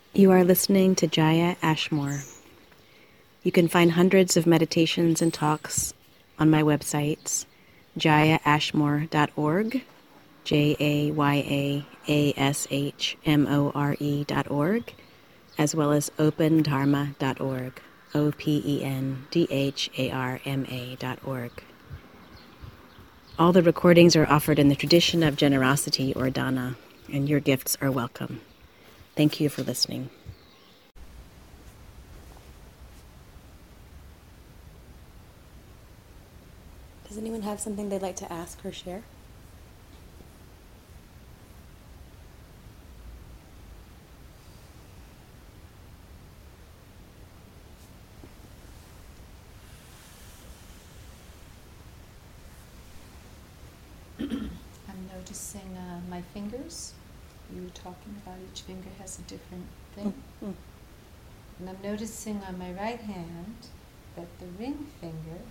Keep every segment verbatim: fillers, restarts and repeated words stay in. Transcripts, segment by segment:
You are listening to Jaya Ashmore. You can find hundreds of meditations and talks on my websites, jaya ashmore dot org, J A Y A A S H M O R E dot org, as well as open dharma dot org, O P E N D H A R M A dot org. All the recordings are offered in the tradition of generosity or dana, and your gifts are welcome. Thank you for listening. Does anyone have something they'd like to ask or share? I'm noticing uh, my fingers. You were talking about each finger has a different thing. Mm-hmm. And I'm noticing on my right hand that the ring finger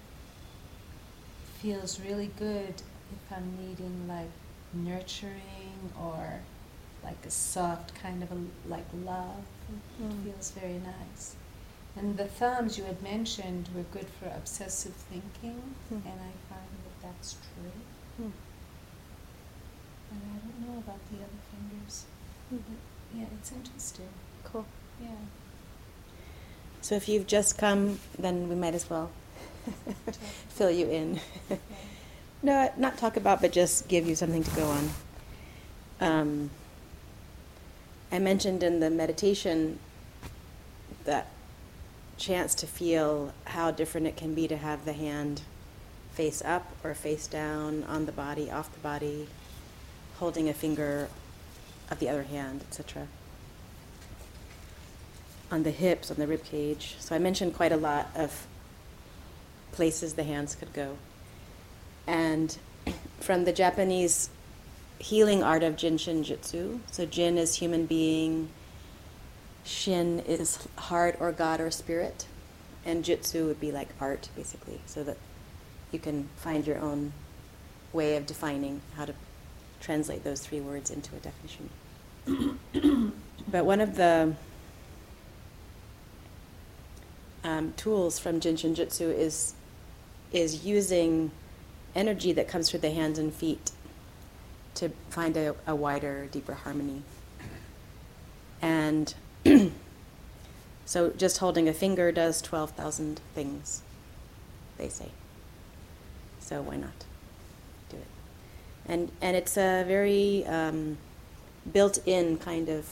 feels really good if I'm needing like nurturing or like a soft kind of a, like love. Mm. It feels very nice. And the thumbs you had mentioned were good for obsessive thinking, Mm. and I find that that's true. Mm. And I don't know about the other fingers. Mm-hmm. Yeah, it's interesting. Cool. Yeah. So if you've just come, then we might as well fill you in. Okay. No, not talk about, but just give you something to go on. Um, I mentioned in the meditation that chance to feel how different it can be to have the hand face up or face down, on the body, off the body, holding a finger of the other hand, et cetera. On the hips, on the rib cage. So I mentioned quite a lot of places the hands could go. And from the Japanese healing art of Jin Shin Jutsu, so Jin is human being, Shin is heart or God or spirit, and Jutsu would be like art, basically, so that you can find your own way of defining how to translate those three words into a definition. But one of the um, tools from Jin Shin Jutsu is is using energy that comes through the hands and feet to find a, a wider, deeper harmony. And so just holding a finger does twelve thousand things, they say. So why not do it? And and it's a very um, built-in kind of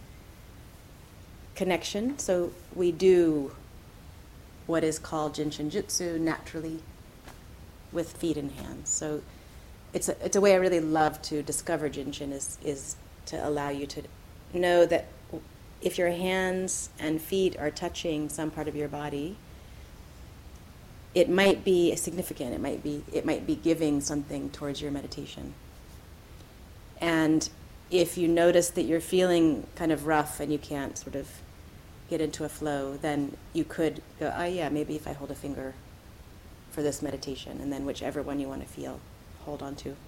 connection. So we do what is called Jin Shin Jutsu naturally with feet and hands. So it's a, it's a way I really love to discover Jin Shin is, is to allow you to know that if your hands and feet are touching some part of your body, it might be significant. It might be it might be giving something towards your meditation. And if you notice that you're feeling kind of rough and you can't sort of get into a flow, then you could go, oh yeah, maybe if I hold a finger for this meditation, and then whichever one you want to feel, hold on to.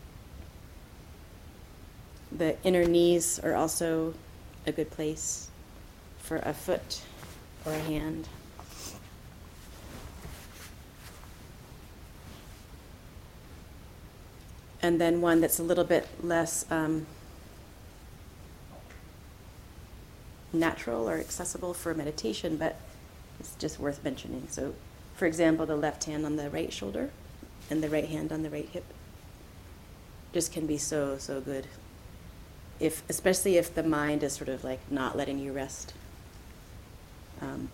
The inner knees are also a good place for a foot or a hand. And then one that's a little bit less um, natural or accessible for meditation, but it's just worth mentioning. So, for example, the left hand on the right shoulder and the right hand on the right hip just can be so, so good. If, especially if the mind is sort of like not letting you rest. Um,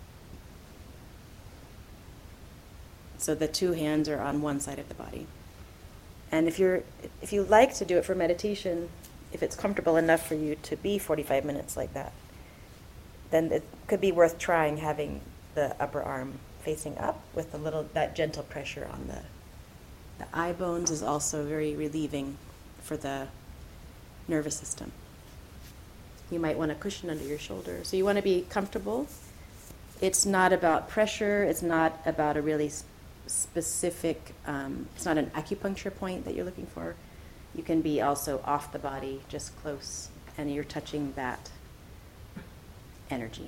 so the two hands are on one side of the body. And if you're, if you like to do it for meditation, if it's comfortable enough for you to be forty-five minutes like that, then it could be worth trying having the upper arm facing up with a little, that gentle pressure on the, the eye bones is also very relieving for the nervous system. You might want a cushion under your shoulder. So you want to be comfortable. It's not about pressure. It's not about a really sp- specific, um, it's not an acupuncture point that you're looking for. You can be also off the body, just close, and you're touching that energy.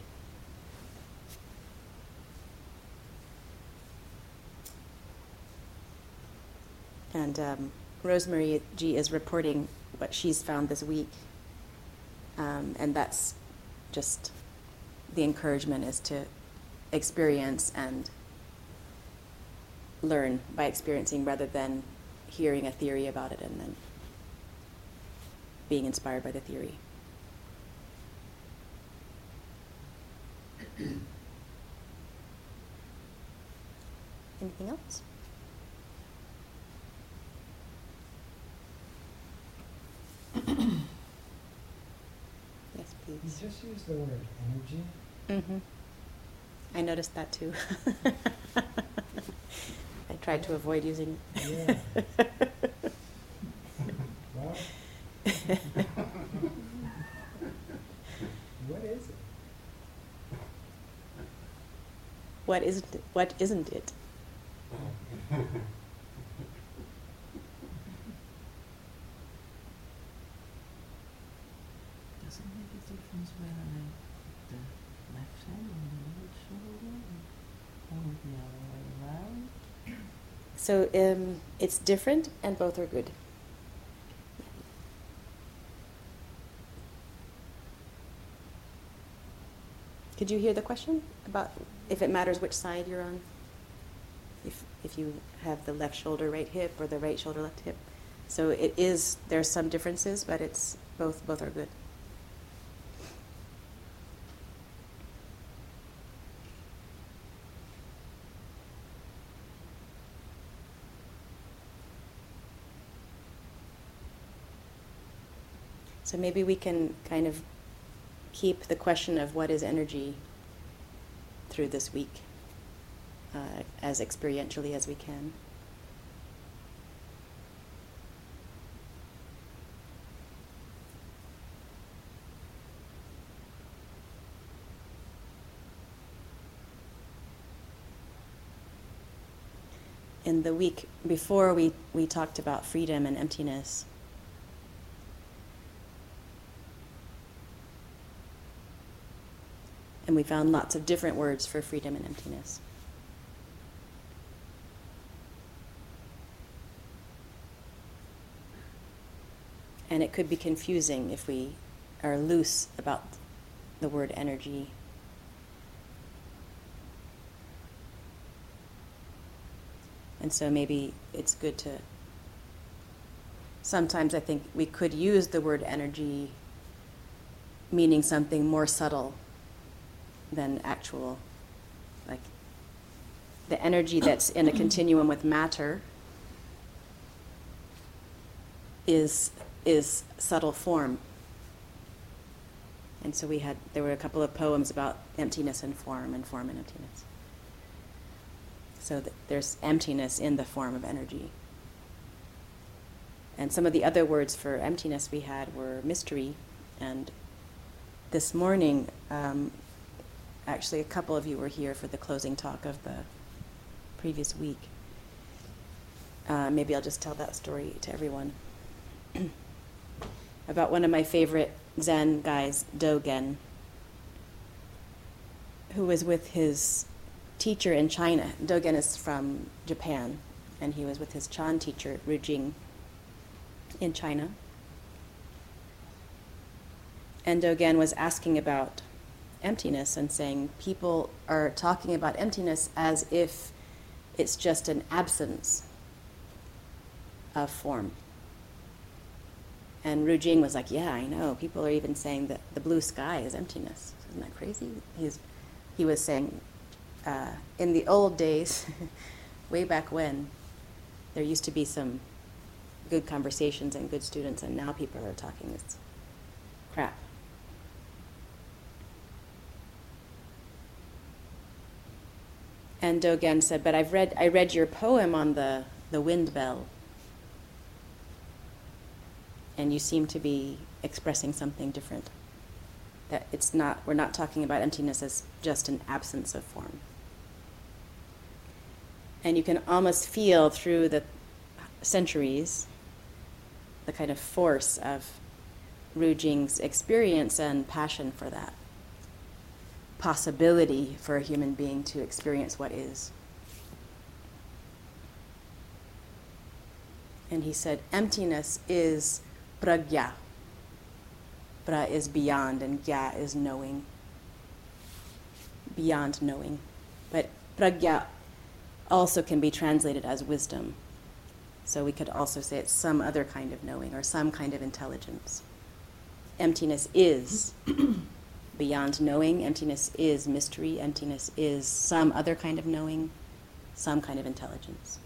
And um, Rosemary G is reporting what she's found this week. Um, and that's just the encouragement is to experience and learn by experiencing rather than hearing a theory about it and then being inspired by the theory. Anything else? Yes, You please. just used the word energy. Mm-hmm. I noticed that too. I tried to avoid using it. Yeah. Well, what is it? What isn't it? What isn't it? Does it make a difference where I put the left hand on the right shoulder or the other way around? So um, it's different, and both are good. Could you hear the question about if it matters which side you're on? If if you have the left shoulder, right hip, or the right shoulder, left hip. So it is. There's some differences, but it's both. Both are good. So maybe we can kind of keep the question of what is energy through this week uh, as experientially as we can. In the week before, we, we talked about freedom and emptiness. And we found lots of different words for freedom and emptiness. And it could be confusing if we are loose about the word energy. And so maybe it's good to, sometimes I think we could use the word energy meaning something more subtle than actual, like the energy that's in a continuum with matter is is subtle form. And so we had, there were a couple of poems about emptiness and form and form and emptiness. So th- there's emptiness in the form of energy. And some of the other words for emptiness we had were mystery. And this morning, um, actually, a couple of you were here for the closing talk of the previous week. Uh, maybe I'll just tell that story to everyone. About one of my favorite Zen guys, Dogen, who was with his teacher in China. Dogen is from Japan, and he was with his Chan teacher, Rujing, in China. And Dogen was asking about emptiness and saying people are talking about emptiness as if it's just an absence of form. And Rujing was like, yeah, I know. People are even saying that the blue sky is emptiness. Isn't that crazy? He's, he was saying, uh, in the old days, way back when, there used to be some good conversations and good students, and now people are talking this crap. And Dogen said, but I've read, I read your poem on the, the wind bell, and you seem to be expressing something different. That it's not, we're not talking about emptiness as just an absence of form. And you can almost feel through the centuries the kind of force of Rujing's experience and passion for that. possibility for a human being to experience what is. And he said, emptiness is pragya. Pra is beyond, and gya is knowing. Beyond knowing. But pragya also can be translated as wisdom. So we could also say it's some other kind of knowing or some kind of intelligence. Emptiness is beyond knowing. Emptiness is mystery. Emptiness is some other kind of knowing, some kind of intelligence.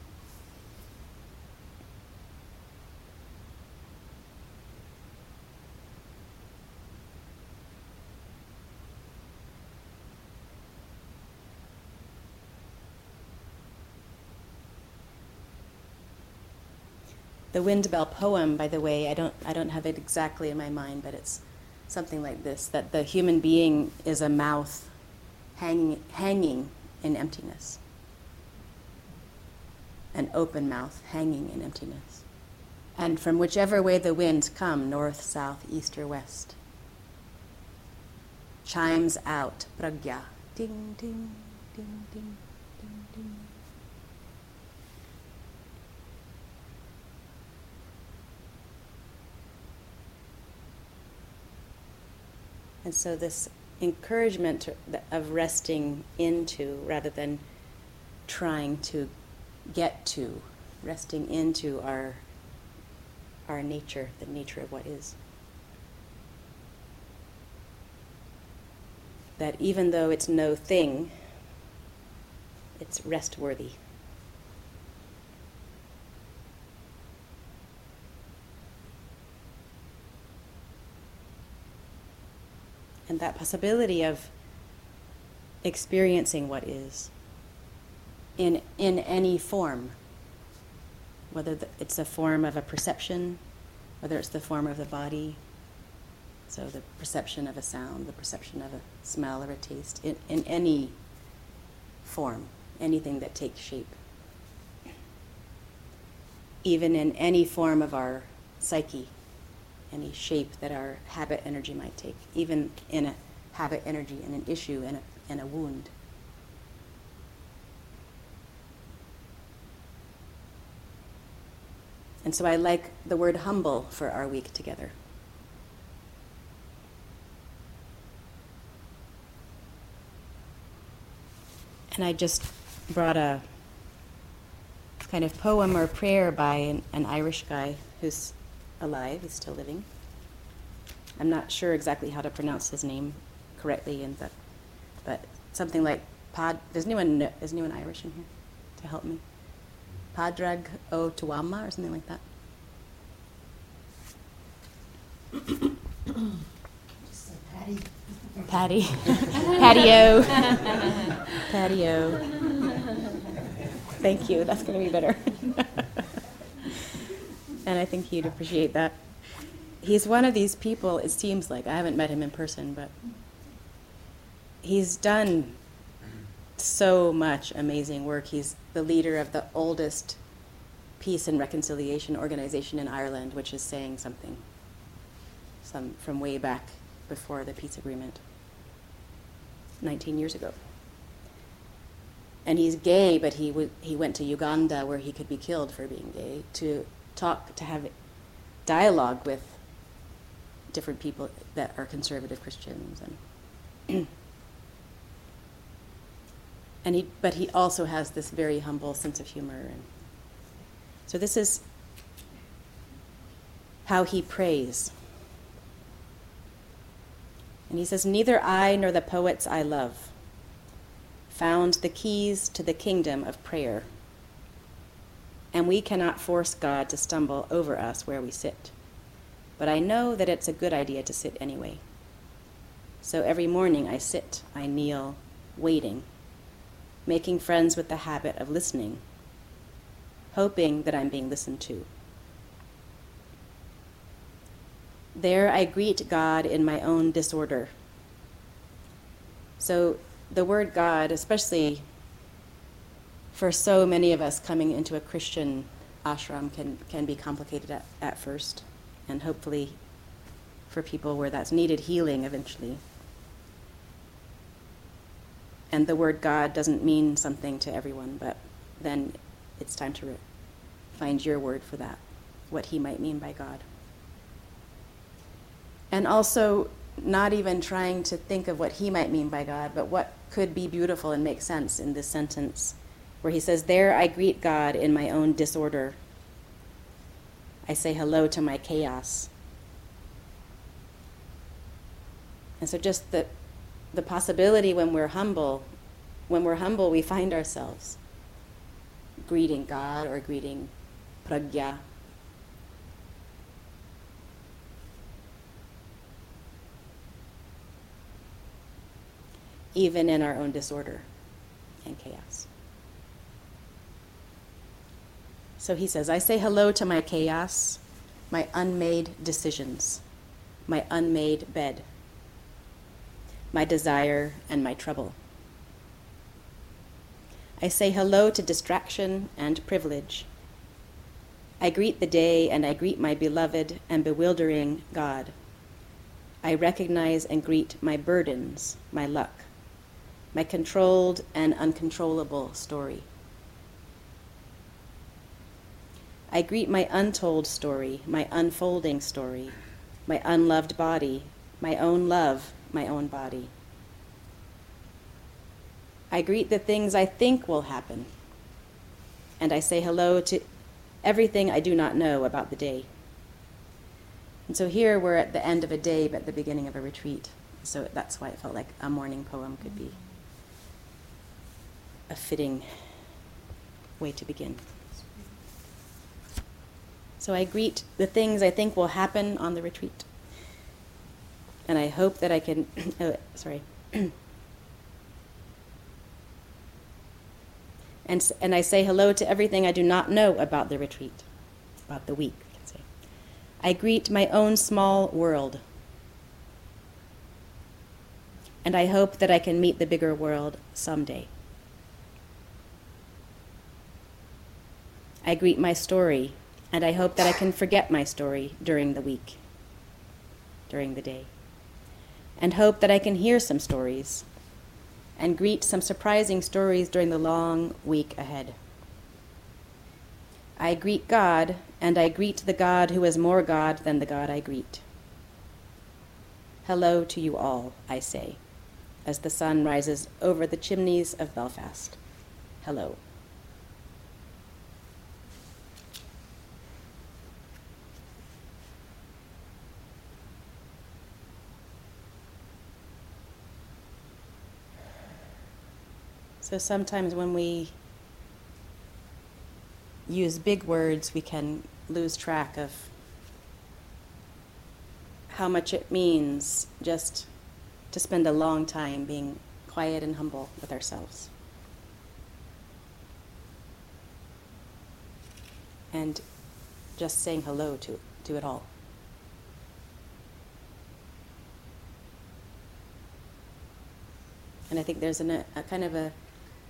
The Wind Bell poem, by the way, I don't, I don't have it exactly in my mind, but it's something like this, that the human being is a mouth hanging, hanging in emptiness. An open mouth hanging in emptiness. And from whichever way the winds come, north, south, east, or west, chimes out pragya. Ding, ding, ding, ding, ding, ding. And so this encouragement of resting into rather than trying to get to, resting into our, our nature, the nature of what is. That even though it's no thing, it's rest-worthy. And that possibility of experiencing what is in, in any form, whether the, it's a form of a perception, whether it's the form of the body, so the perception of a sound, the perception of a smell or a taste, in, in any form, anything that takes shape. Even in any form of our psyche, any shape that our habit energy might take, even in a habit energy, in an issue, in a, in a wound. And so I like the word humble for our week together. And I just brought a kind of poem or prayer by an, an Irish guy who's alive, he's still living. I'm not sure exactly how to pronounce his name correctly, and but, but something like Pod. Does anyone know, is anyone Irish in here to help me? Padraig O Tuama or something like that. Just say Patty. Patty. Patio. Patio. Thank you. That's going to be better. And I think he'd appreciate that. He's one of these people, it seems like, I haven't met him in person, but he's done so much amazing work. He's the leader of the oldest peace and reconciliation organization in Ireland, which is saying something some from way back before the peace agreement, nineteen years ago. And he's gay, but he w- he went to Uganda, where he could be killed for being gay, to talk, to have dialogue with different people that are conservative Christians, and and he, but he also has this very humble sense of humor, and so this is how he prays. And he says, "Neither I nor the poets I love found the keys to the kingdom of prayer, and we cannot force God to stumble over us where we sit. But I know that it's a good idea to sit anyway. So every morning I sit, I kneel, waiting, making friends with the habit of listening, hoping that I'm being listened to. There I greet God in my own disorder." So the word God, especially for so many of us coming into a Christian ashram, can, can be complicated at, at first, and hopefully for people where that's needed healing eventually. and the word God doesn't mean something to everyone, but then it's time to re- find your word for that, what he might mean by God. And also, not even trying to think of what he might mean by God, but what could be beautiful and make sense in this sentence where he says, "There I greet God in my own disorder. I say hello to my chaos." And so just the, the possibility when we're humble, when we're humble, we find ourselves greeting God or greeting pragya. Even in our own disorder and chaos. So he says, I say hello to my chaos, my unmade decisions, my unmade bed, my desire and my trouble. I say hello to distraction and privilege. I greet the day and I greet my beloved and bewildering God. I recognize and greet my burdens, my luck, my controlled and uncontrollable story. I greet my untold story, my unfolding story, my unloved body, my own love, my own body. I greet the things I think will happen, and I say hello to everything I do not know about the day. And so here we're at the end of a day, but the beginning of a retreat. So that's why it felt like a morning poem could be a fitting way to begin. So I greet the things I think will happen on the retreat. And I hope that I can, oh, sorry. and, and I say hello to everything I do not know about the retreat, about the week, I can say. I greet my own small world. And I hope that I can meet the bigger world someday. I greet my story, and I hope that I can forget my story during the week, during the day, and hope that I can hear some stories and greet some surprising stories during the long week ahead. I greet God, and I greet the God who is more God than the God I greet. Hello to you all, I say, as the sun rises over the chimneys of Belfast. Hello. So sometimes when we use big words, we can lose track of how much it means just to spend a long time being quiet and humble with ourselves. And just saying hello to, to it all. And I think there's an, a, a kind of a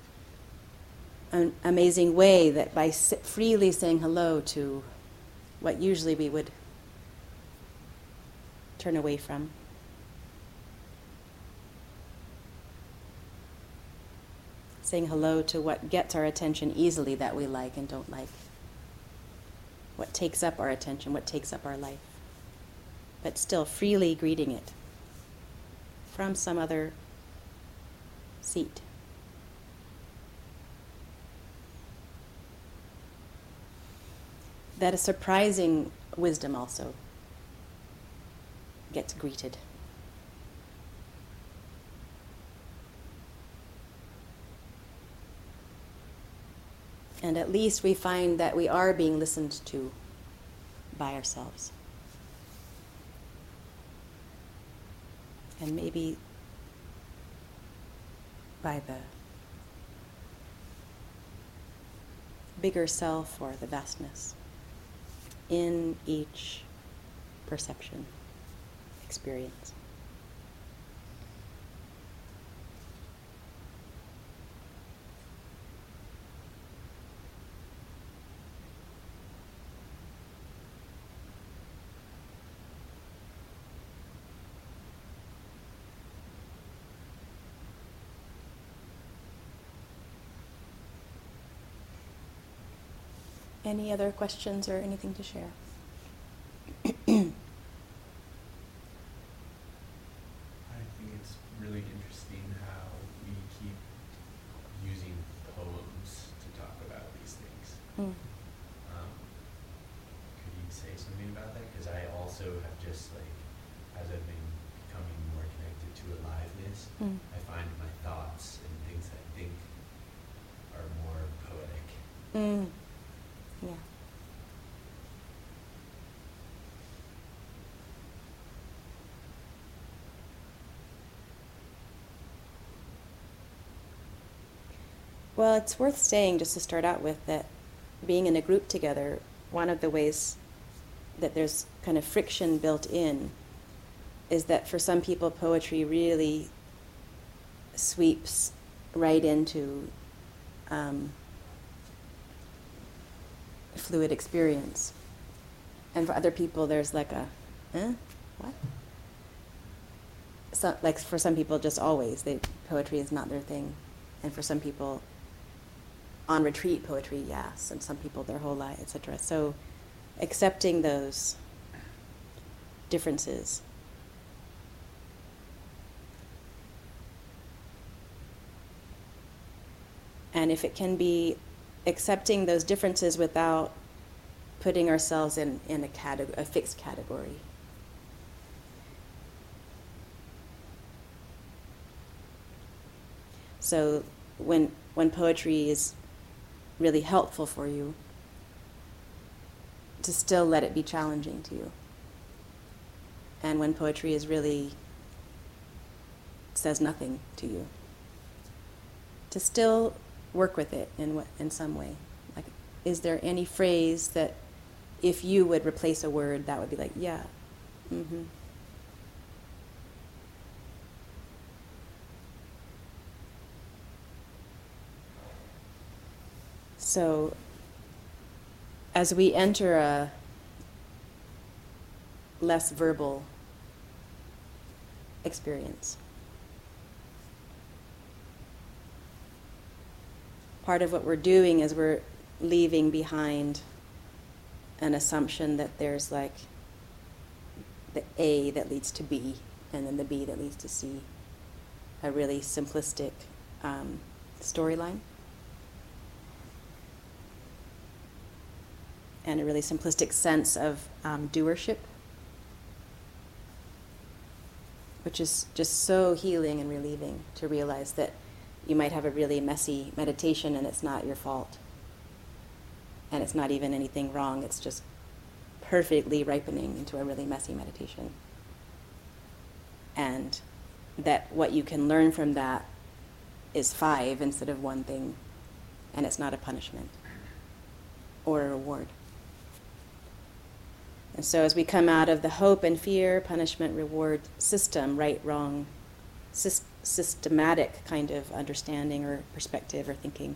an amazing way that by freely saying hello to what usually we would turn away from, saying hello to what gets our attention easily that we like and don't like, what takes up our attention, what takes up our life, but still freely greeting it from some other seat. That a surprising wisdom also gets greeted. And at least we find that we are being listened to by ourselves. And maybe by the bigger self or the vastness in each perception, experience. Any other questions or anything to share? I think it's really interesting how we keep using poems to talk about these things. Mm. Um, could you say something about that? Because I also have just like, as I've been becoming more connected to aliveness, Mm. I find my thoughts and things I think are more poetic. Mm. Yeah. Well, it's worth saying, just to start out with, that being in a group together, one of the ways that there's kind of friction built in is that for some people, poetry really sweeps right into um, fluid experience. And for other people, there's like a, eh, what? So, like for some people, just always, they, poetry is not their thing. And for some people, on retreat poetry, yes, and some people their whole life, et cetera. So accepting those differences. And if it can be accepting those differences without putting ourselves in, in a, categ- a fixed category. So when when poetry is really helpful for you, to still let it be challenging to you. And when poetry is really says nothing to you, to still work with it in what, in some way. Like, is there any phrase that if you would replace a word, that would be like, yeah, mm-hmm. So, as we enter a less verbal experience, part of what we're doing is we're leaving behind an assumption that there's like the A that leads to B, and then the B that leads to C, a really simplistic um, storyline. And a really simplistic sense of um, doership, which is just so healing and relieving to realize that you might have a really messy meditation and it's not your fault. And it's not even anything wrong, it's just perfectly ripening into a really messy meditation. And that what you can learn from that is five instead of one thing, and it's not a punishment or a reward. And so as we come out of the hope and fear, punishment, reward system, right, wrong, syst- systematic kind of understanding or perspective or thinking,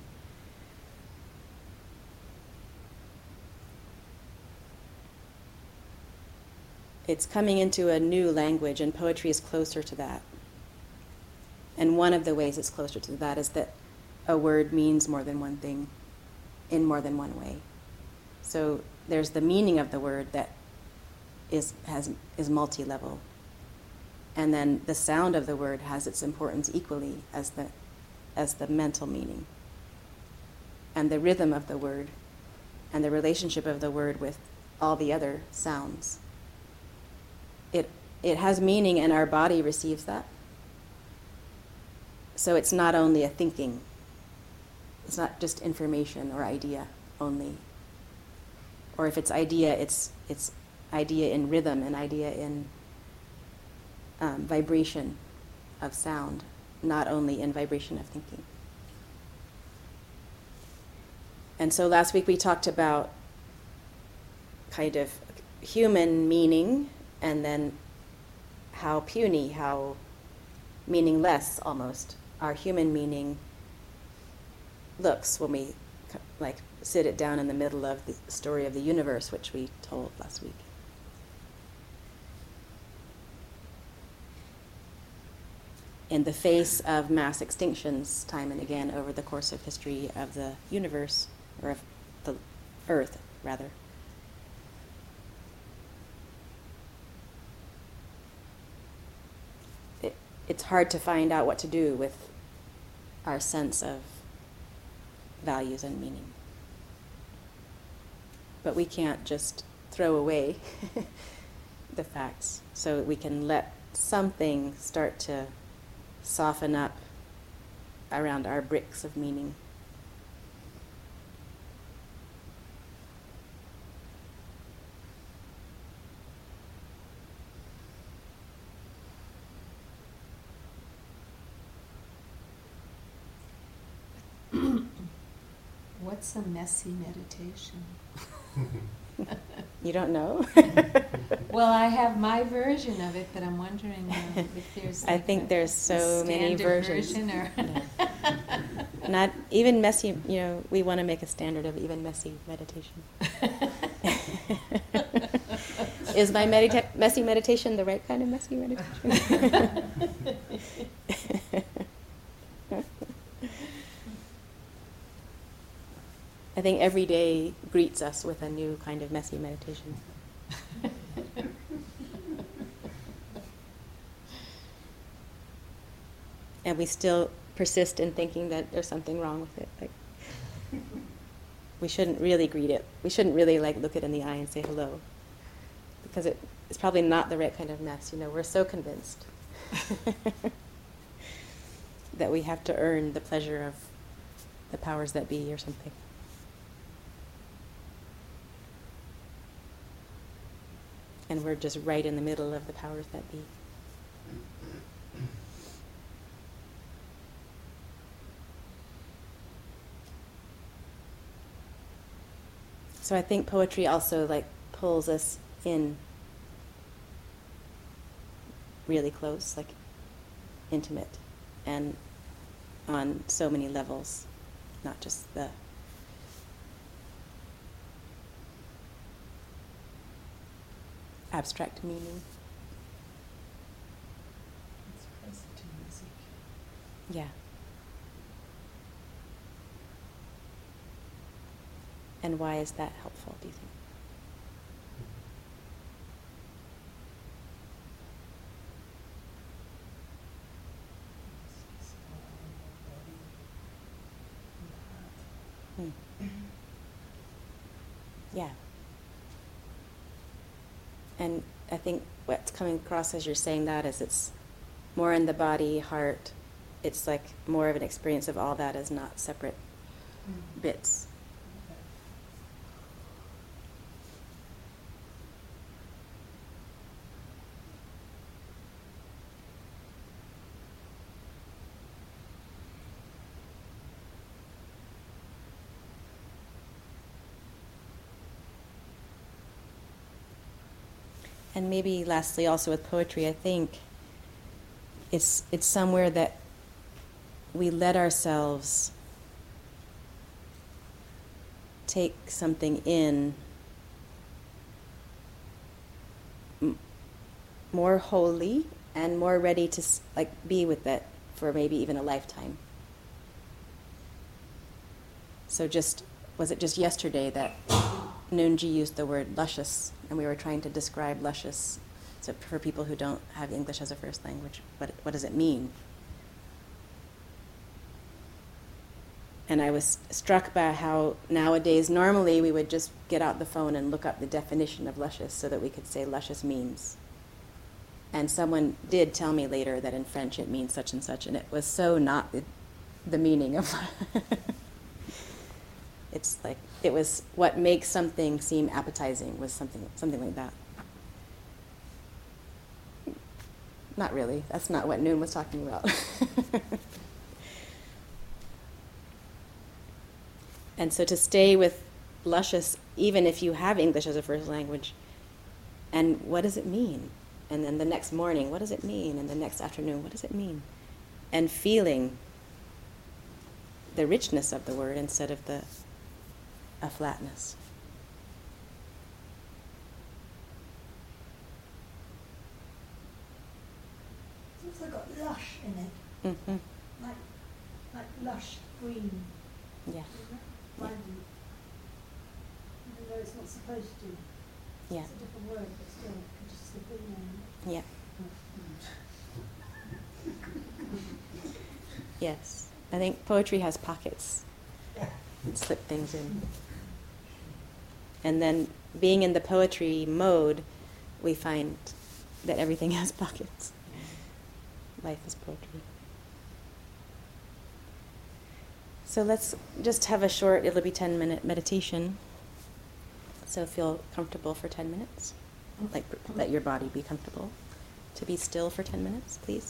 it's coming into a new language, and poetry is closer to that. And one of the ways it's closer to that is that a word means more than one thing in more than one way. So there's the meaning of the word that is has is multi-level. And then the sound of the word has its importance equally as the as the mental meaning. And the rhythm of the word and the relationship of the word with all the other sounds. It it has meaning, and our body receives that. So it's not only a thinking. It's not just information or idea only. Or if it's idea, it's it's idea in rhythm and idea in um, vibration of sound, not only in vibration of thinking. And so last week we talked about kind of human meaning, and then how puny, how meaningless almost our human meaning looks when we like sit it down in the middle of the story of the universe, which we told last week. In the face of mass extinctions time and again over the course of history of the universe, or of the earth, rather. It, it's hard to find out what to do with our sense of values and meaning. But we can't just throw away the facts, so we can let something start to soften up around our bricks of meaning. What's a messy meditation? You don't know? Well, I have my version of it, but I'm wondering um, if there's. I like think a- there's a so many standard versions. version or Not even messy, you know, we want to make a standard of even messy meditation. Is my medita- messy meditation the right kind of messy meditation? I think every day greets us with a new kind of messy meditation. And we still persist in thinking that there's something wrong with it. Like, we shouldn't really greet it. We shouldn't really like look it in the eye and say hello, because it, it's probably not the right kind of mess. You know, we're so convinced that we have to earn the pleasure of the powers that be or something. And we're just right in the middle of the powers that be. So I think poetry also like pulls us in really close, like intimate, and on so many levels, not just the abstract meaning. It's present in music. Yeah. And why is that helpful, do you think? It's just all body and heart. Hmm. Yeah. And I think what's coming across as you're saying that is it's more in the body, heart. It's like more of an experience of all that as not separate bits. And maybe lastly also with poetry, I think it's it's somewhere that we let ourselves take something in m- more wholly and more ready to s- like be with it for maybe even a lifetime. So just, was it just yesterday that Noonji used the word luscious, and we were trying to describe luscious. So for people who don't have English as a first language, what what does it mean? And I was struck by how nowadays, normally we would just get out the phone and look up the definition of luscious so that we could say luscious means. And someone did tell me later that in French it means such and such, and it was so not the, the meaning of it's like, it was what makes something seem appetizing was something something like that. Not really. That's not what Noon was talking about. And so to stay with luscious, even if you have English as a first language, and what does it mean? And then the next morning, what does it mean? And the next afternoon, what does it mean? And feeling the richness of the word instead of the a flatness. It's also got lush in it, Mm-hmm. like like lush green. Yeah. Isn't it? Vibrant. even though it's not supposed to. Yeah, It's a different word, but still, it could just slip in there. yeah, yes. I think poetry has pockets. Slip things in. And then being in the poetry mode, we find that everything has pockets. Life is poetry. So let's just have a short, it'll be ten minute meditation. So feel comfortable for ten minutes. Like let your body be comfortable. To be still for ten minutes, please.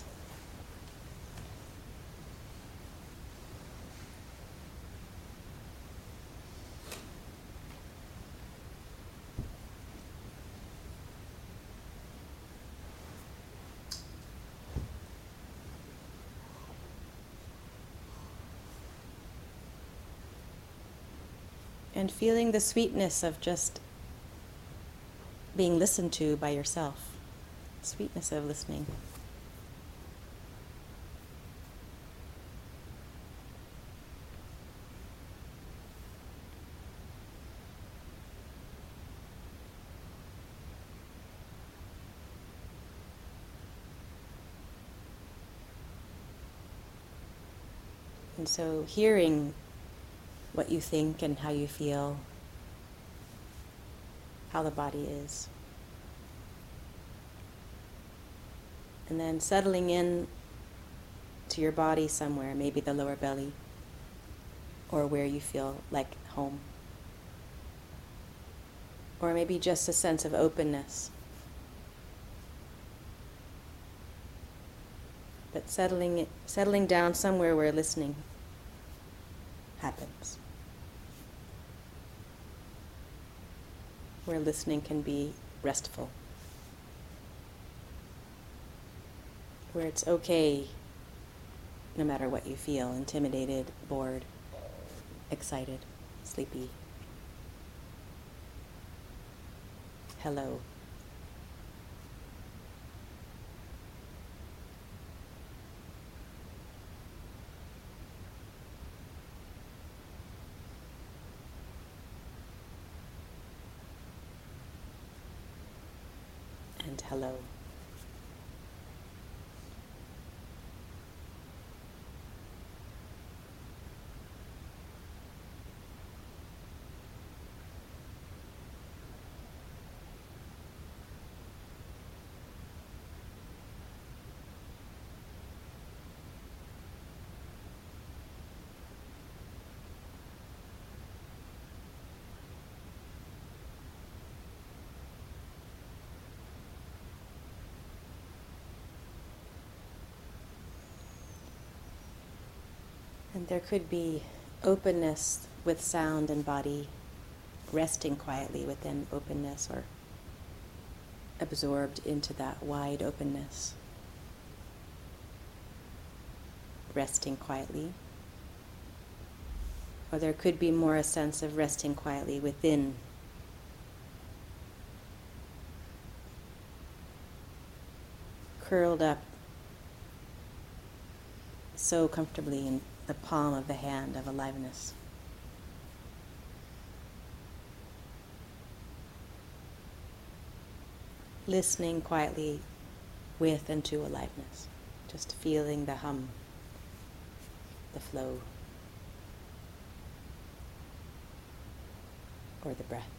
And feeling the sweetness of just being listened to by yourself. Sweetness of listening. And so hearing what you think and how you feel, how the body is. And then settling in to your body somewhere, maybe the lower belly, or where you feel like home. Or maybe just a sense of openness. But settling, settling down somewhere where listening happens. Where listening can be restful. Where it's okay, no matter what you feel, intimidated, bored, excited, sleepy. Hello. And hello. And there could be openness with sound and body, resting quietly within openness or absorbed into that wide openness. Resting quietly. Or there could be more a sense of resting quietly within. Curled up so comfortably in the palm of the hand of aliveness. Listening quietly with and to aliveness. Just feeling the hum, the flow, or the breath.